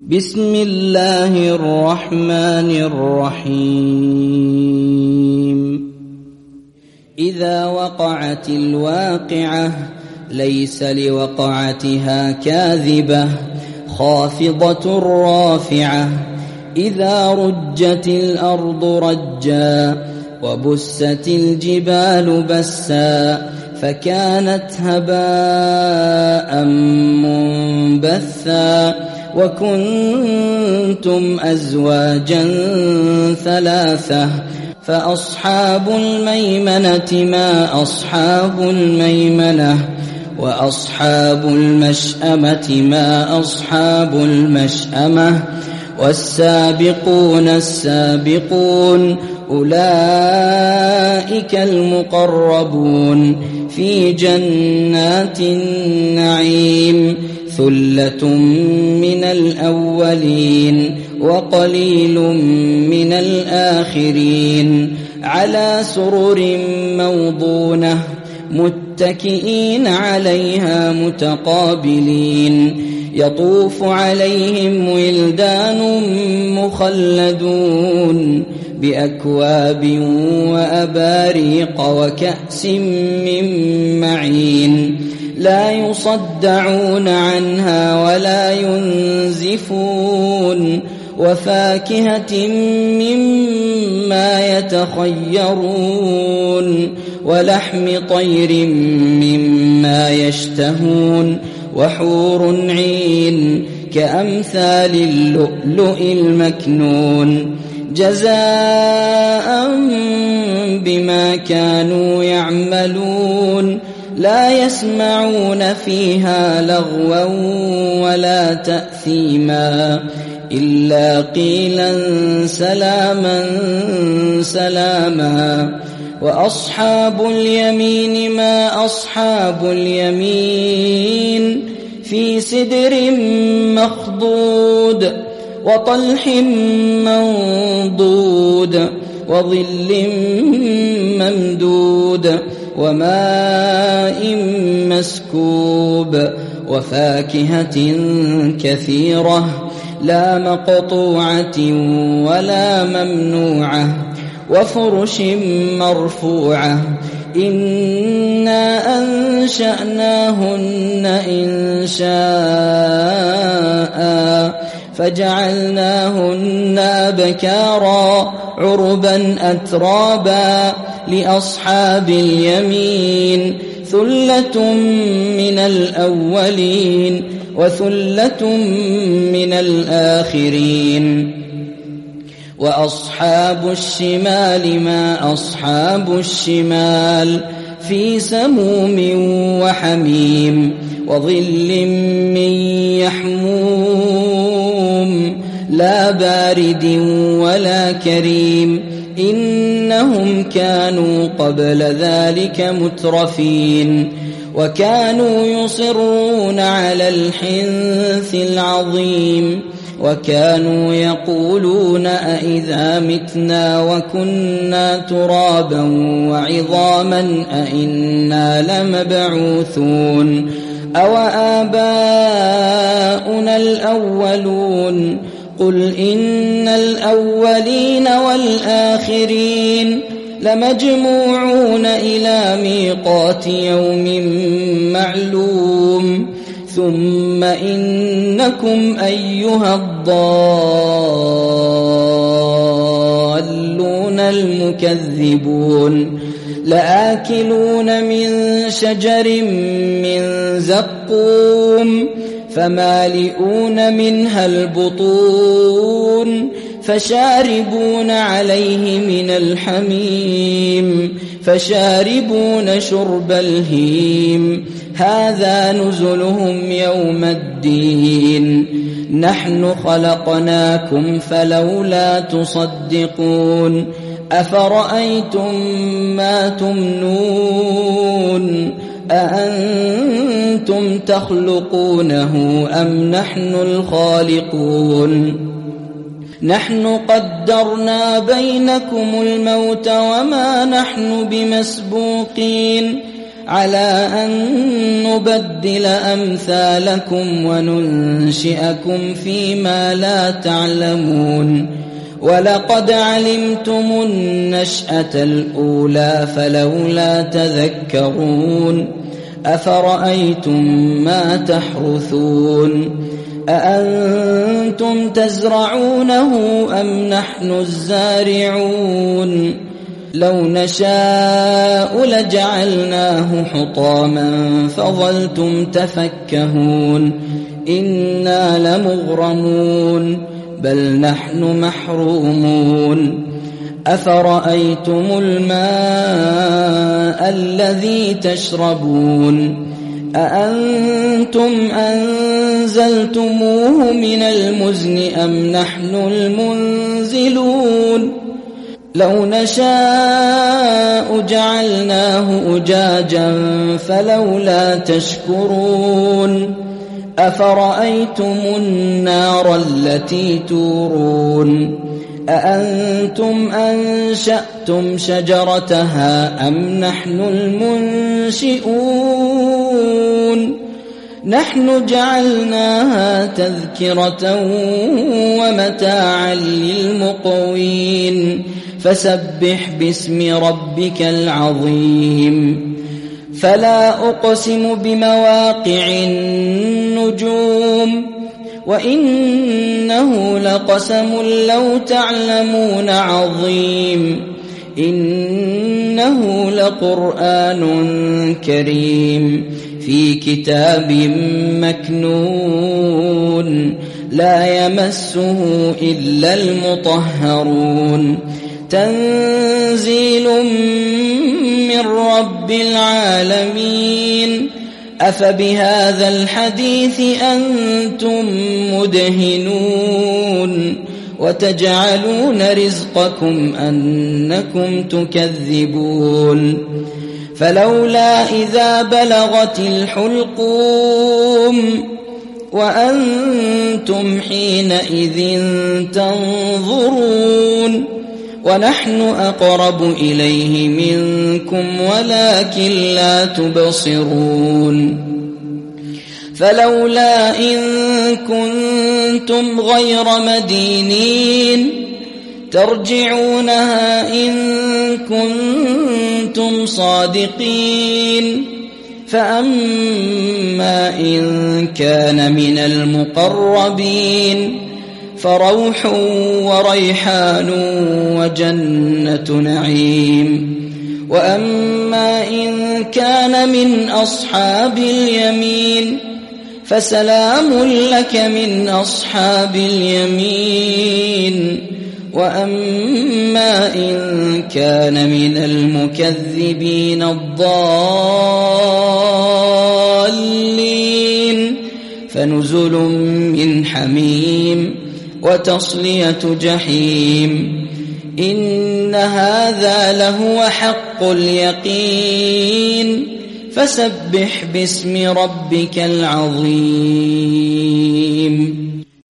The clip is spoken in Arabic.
بسم الله الرحمن الرحيم إذا وقعت الواقعة ليس لوقعتها كاذبة خافضة رافعة إذا رجت الأرض رجا وبست الجبال بسا فكانت هباء منبثا وكنتم أزواجا ثلاثة فأصحاب الميمنة ما أصحاب الميمنة وأصحاب المشأمة ما أصحاب المشأمة والسابقون السابقون أولئك المقربون في جنات النعيم ثلة من الأولين وقليل من الآخرين على سرر موضونة متكئين عليها متقابلين يطوف عليهم ولدان مخلدون بأكواب وأباريق وكأس من معين لا يصدعون عنها ولا ينزفون وفاكهة مما يتخيرون ولحم طير مما يشتهون وحور عين كأمثال اللؤلؤ المكنون جزاء بما كانوا يعملون لا يسمعون فيها لغوا ولا تأثيما إلا قيلا سلاما سلاما وأصحاب اليمين ما أصحاب اليمين في سدر مخضود وطلح منضود وظل ممدود وماء مسكوب وفاكهة كثيرة لا مقطوعة ولا ممنوعة وفرش مرفوعة إنا أنشأناهن إنشاء فجعلناهن أبكارا عربا أترابا لأصحاب اليمين ثلة من الأولين وثلة من الآخرين وأصحاب الشمال ما أصحاب الشمال في سموم وحميم وظل من يحموم لا بارد ولا كريم إنهم كانوا قبل ذلك مترفين وكانوا يصرون على الحنث العظيم وكانوا يقولون أئذا متنا وكنا ترابا وعظاما أئنا لمبعوثون أو آباؤنا الأولون قل إن الأولين والآخرين لمجموعون إلى ميقات يوم معلوم ثم إنكم أيها الضالون المكذبون لآكلون من شجر من زقوم فمالئون منها البطون فشاربون عليه من الحميم فشاربون شرب الهيم هذا نزلهم يوم الدين نحن خلقناكم فلولا تصدقون أفرأيتم ما تمنون أأنتم تخلقونه أم نحن الخالقون نحن قدرنا بينكم الموت وما نحن بمسبوقين على أن نبدل أمثالكم وننشئكم فيما لا تعلمون ولقد علمتم النشأة الأولى فلولا تذكرون أفرأيتم ما تحرثون أأنتم تزرعونه أم نحن الزارعون لو نشاء لجعلناه حطاما فظلتم تفكهون إنا لمغرمون بل نحن محرومون أفرأيتم الماء الذي تشربون أأنتم أنزلتموه من المزن أم نحن المنزلون لو نشاء جعلناه أجاجا فلولا تشكرون أفرأيتم النار التي تورون أأنتم أنشأتم شجرتها أم نحن المنشئون نحن جعلناها تذكرة ومتاعا للمقوين فسبح باسم ربك العظيم فلا أقسم بمواقع النجوم وإنه لقسم لو تعلمون عظيم إنه لقرآن كريم في كتاب مكنون لا يمسه إلا المطهرون تنزيل من رب العالمين أفبهذا الحديث أنتم مدهنون وتجعلون رزقكم أنكم تكذبون فلولا إذا بلغت الحلقوم وأنتم حينئذ تنظرون ونحن أقرب إليه منكم ولكن لا تبصرون فلولا إن كنتم غير مدينين ترجعونها إن كنتم صادقين فأما إن كان من المقربين فروح وريحان وجنة نعيم وأما إن كان من أصحاب اليمين فسلام لك من أصحاب اليمين وأما إن كان من المكذبين الضالين فنزل من حميم وتصلية جحيم إن هذا لهو حق اليقين فسبح باسم ربك العظيم